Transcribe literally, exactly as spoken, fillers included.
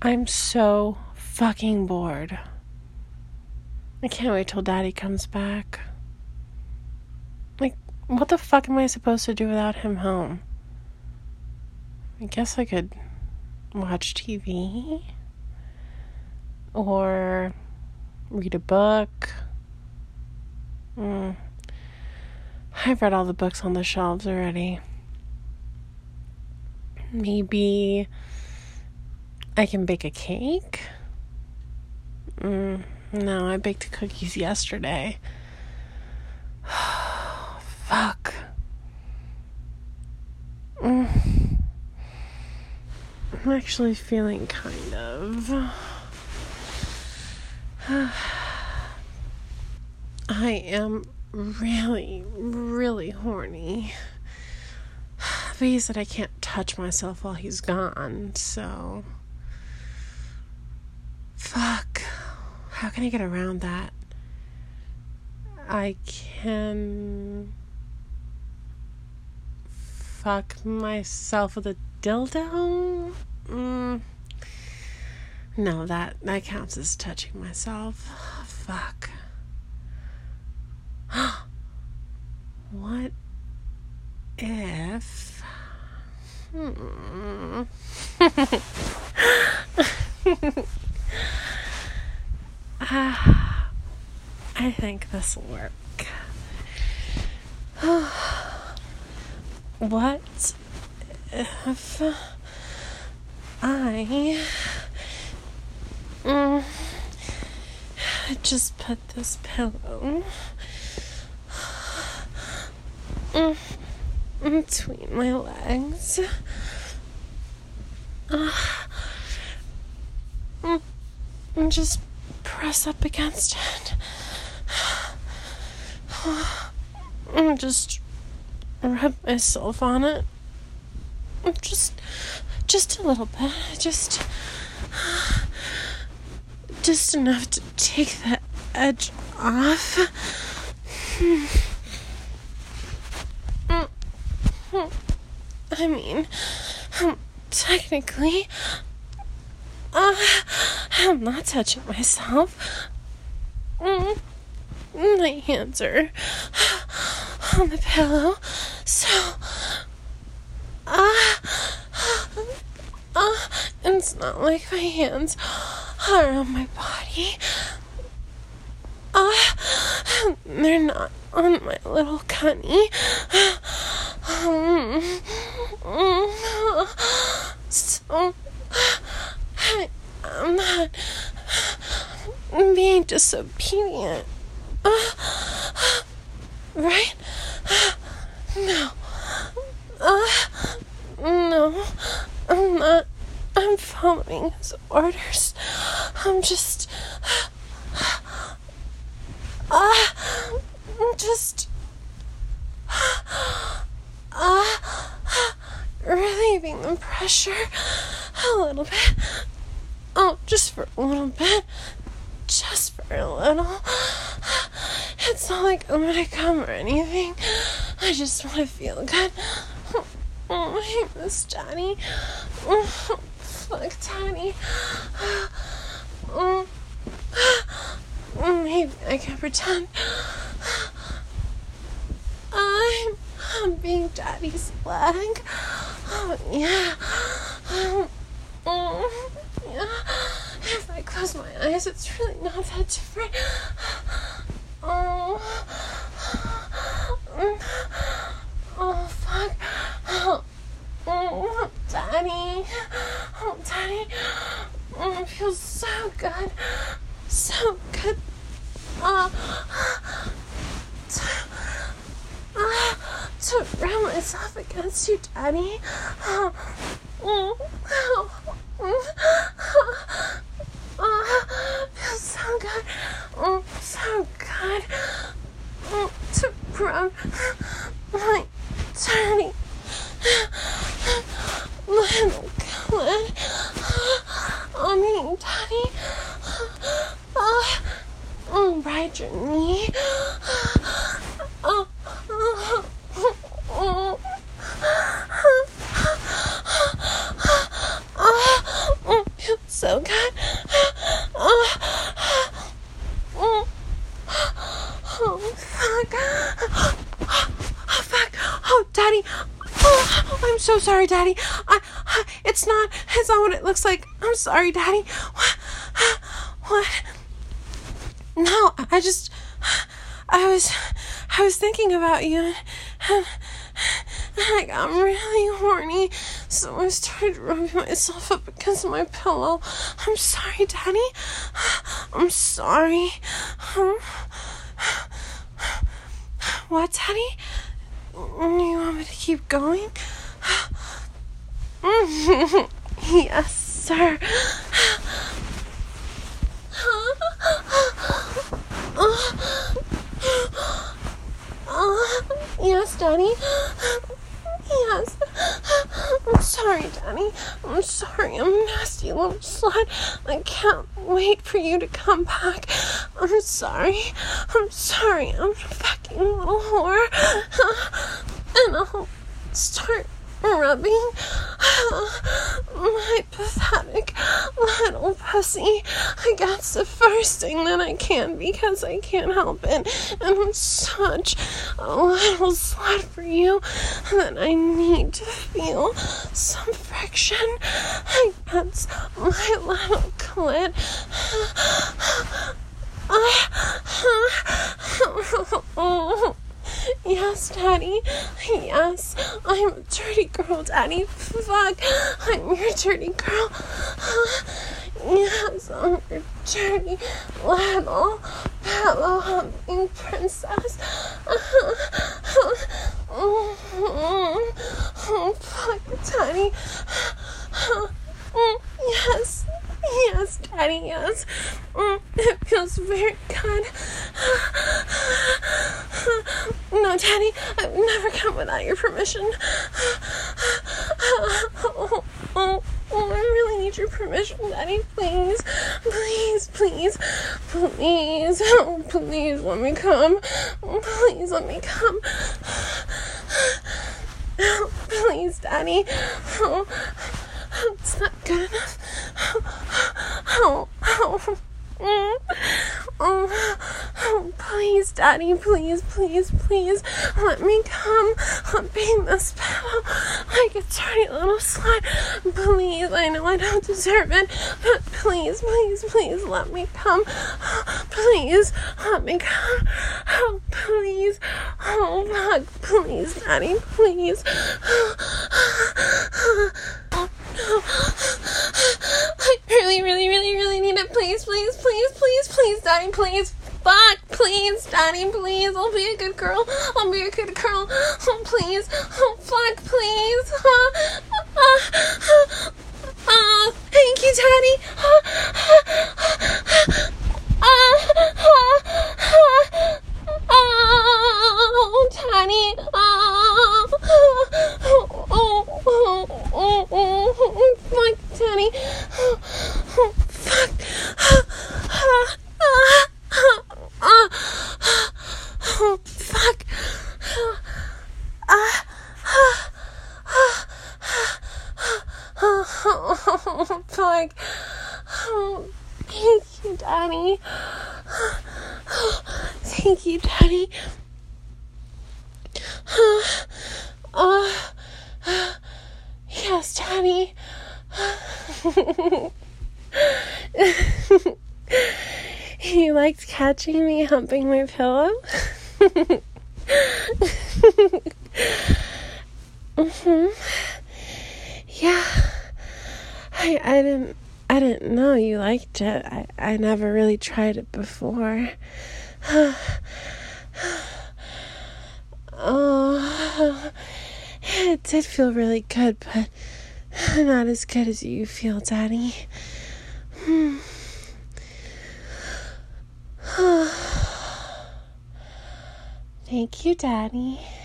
I'm so fucking bored. I can't wait till Daddy comes back. Like, what the fuck am I supposed to do without him home? I guess I could watch T V. Or read a book. Mm. I've read all the books on the shelves already. Maybe I can bake a cake? Mm, no, I baked cookies yesterday. Fuck. Mm. I'm actually feeling kind of... I am really, really horny. But he said I can't touch myself while he's gone, so... Fuck. How can I get around that? I can... fuck myself with a dildo? Mm. No, that, that counts as touching myself. Fuck. What if... Hmm. uh, I think this will work. What if I mm, just put this pillow mm, between my legs uh, mm, and just press up against it and just rub myself on it just just a little bit just just enough to take the edge off. I mean, technically, uh, I'm not touching myself. My hands are on the pillow, so, uh, uh, it's not like my hands are on my body. Uh, they're not on my little cunny. So, I, I'm not being disobedient. Uh, right? No. Uh, no. I'm not. I'm following his orders. I'm just... Uh, I'm just... Uh, relieving the pressure a little bit. Oh, just for a little bit. Just for a little. It's not like I'm gonna come or anything. I just want to feel good. Oh, I miss Daddy. Oh, fuck Daddy. Oh, maybe I can pretend I'm, I'm being Daddy's leg. Oh, yeah. Oh, oh, yeah. If I close my eyes, it's really not that different. Oh, oh, fuck. Oh, oh, Daddy. Oh, Daddy. Oh, it feels so good. So good. Uh, to, uh, to wrap myself against you, Daddy. Oh, oh, oh, oh, feels so good. Oh, so good. Oh, to rub my dirty little clit on me, Daddy. Oh, oh, ride your knee. Oh, oh, oh, oh, oh, feels so good. Oh, oh, oh fuck. Oh, fuck. Oh, Daddy. Oh, I'm so sorry, Daddy. I, I, it's not, it's not what it looks like. I'm sorry, Daddy. What? What? No, I just, I was, I was thinking about you, and, and I got really horny, so I started rubbing myself up against my pillow. I'm sorry, Daddy. I'm sorry. Um, what, Daddy? You want me to keep going? Yes, sir. Yes, Daddy. Yes. I'm sorry, Daddy. I'm sorry. I'm a nasty little slut. I can't wait for you to come back. I'm sorry. I'm sorry. I'm a fucking little whore. And I'll start rubbing my pathetic little pussy against the first thing that I can, because I can't help it, and I'm such a little slut for you that I need to feel some friction against my little clit. I Yes, Daddy. Yes, I'm a dirty girl, Daddy. Fuck, I'm your dirty girl. Yes, I'm your dirty little pillow humping princess. Oh, fuck, Daddy. Yes. Yes, Daddy, yes. Mm, it feels very good. No, Daddy, I've never come without your permission. Oh, oh, oh, I really need your permission, Daddy. Please, please, please, please, oh, please let me come. Please let me come. Oh, please, Daddy. Oh, it's not good enough. Oh, oh, oh, oh, oh, please, Daddy, please, please, please, let me come humping this pillow like a dirty little slut. Please, I know I don't deserve it, but please, please, please, let me come. Please, let me come. Oh, please. Oh, fuck, please, Daddy, please. I really, really, really, really need it. Please, please, please, please, please, Daddy, please. Fuck, please, Daddy, please. I'll be a good girl. I'll be a good girl. Oh, please. Oh, fuck, please. Uh, uh, uh, thank you, Daddy. Oh, Daddy. Oh, oh, oh, oh, oh, oh, fuck, Daddy. Oh, fuck. Oh, fuck. Oh, fuck. Oh, thank you, Daddy. Thank you, Daddy. Uh, yes, Daddy. You liked catching me humping my pillow? Mm-hmm. Yeah. I I didn't I didn't know you liked it. I, I never really tried it before. Oh, it did feel really good, but not as good as you feel, Daddy. Hmm. Thank you, Daddy.